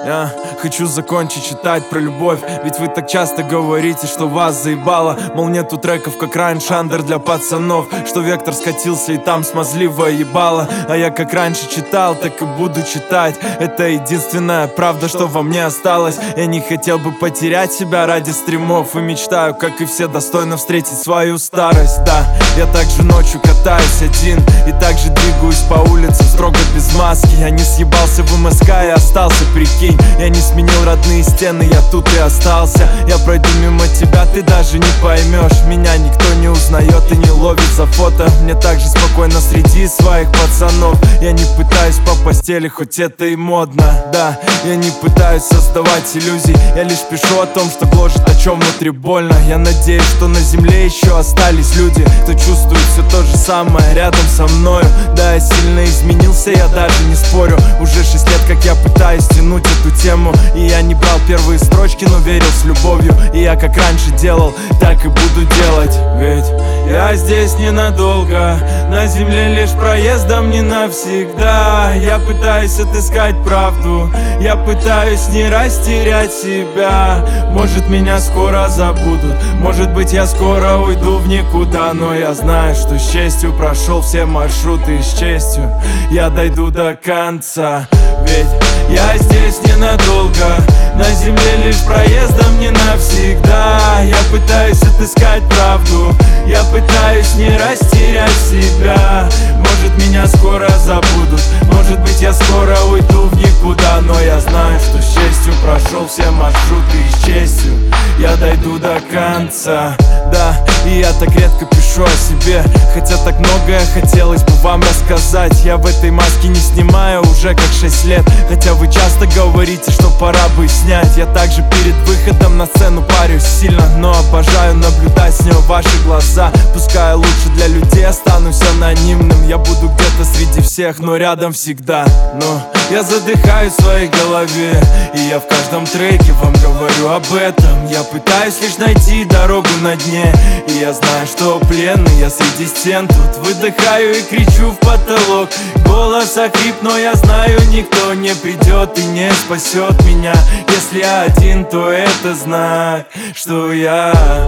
Я хочу закончить читать про любовь, ведь вы так часто говорите, что вас заебало. Мол, нету треков, как раньше, андер для пацанов, что вектор скатился и там смазливое ебало. А я как раньше читал, так и буду читать. Это единственная правда, что во мне осталось. Я не хотел бы потерять себя ради стримов, и мечтаю, как и все, достойно встретить свою старость. Да, я также ночью катаюсь один, и также двигаюсь по улицам строго без маски. Я не съебался в МСК и остался, прикинь. Я не сменил родные стены, я тут и остался. Я пройду мимо тебя, ты даже не поймешь. Меня никто не узнает и не ловит за фото. Мне так же спокойно среди своих пацанов. Я не пытаюсь по постели, хоть это и модно. Да, я не пытаюсь создавать иллюзий, я лишь пишу о том, что гложет, о чем внутри больно. Я надеюсь, что на земле еще остались люди, кто чувствует все то же самое рядом со мною. Да, я сильно изменился, я даже не спорю. Уже 6 лет, как я пытаюсь тянуть эту тему, и я не брал первые строчки, но верил с любовью. И я как раньше делал, так и буду делать. Ведь я здесь ненадолго, на земле лишь проездом, не навсегда. Я пытаюсь отыскать правду, я пытаюсь не растерять себя. Может, меня скоро забудут, может быть, я скоро уйду в никуда. Но я знаю, что с честью прошел все маршруты, и с честью я дойду до конца. Ведь я здесь ненадолго, на земле лишь проездом, не навсегда. Я пытаюсь отыскать правду, я пытаюсь не растерять себя. Может, меня скоро забудут, может быть, я скоро уйду в никуда. Но я знаю, что с честью прошел все маршруты, и с честью я дойду до конца. Да, и я так редко пишу о себе, хотя так многое хотелось бы вам рассказать. Я в этой маске не снимаю уже как 6 лет, хотя вы часто говорите, что пора бы снять. Я также перед выходом на сцену парюсь сильно, но обожаю наблюдать с нее ваши глаза. Пускай лучше для людей останусь анонимным, я буду где-то среди всех, но рядом всегда. Но я задыхаюсь в своей голове, и я в каждом треке вам говорю об этом. Я пытаюсь лишь найти дорогу на дне, и я знаю, что пленный я среди стен. Тут выдыхаю и кричу в потолок, голос охрип, но я знаю, никто не придет и не спасет меня. Если я один, то это знак, что я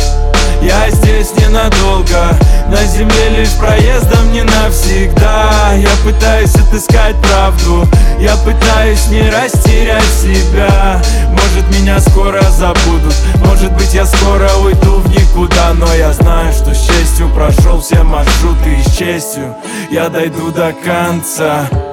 здесь ненадолго, на земле лишь проездом, не навсегда. Я пытаюсь отыскать правду, я пытаюсь не растерять себя. Может, меня скоро забудут, может быть, я скоро уйду в никуда. Но я знаю, что с честью прошел все маршруты, и с честью я дойду до конца.